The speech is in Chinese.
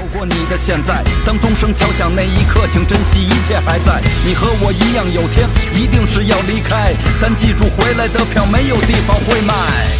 过你的现在，当钟声敲响那一刻，请珍惜一切还在。你和我一样，有天一定是要离开，但记住回来的票没有地方会卖。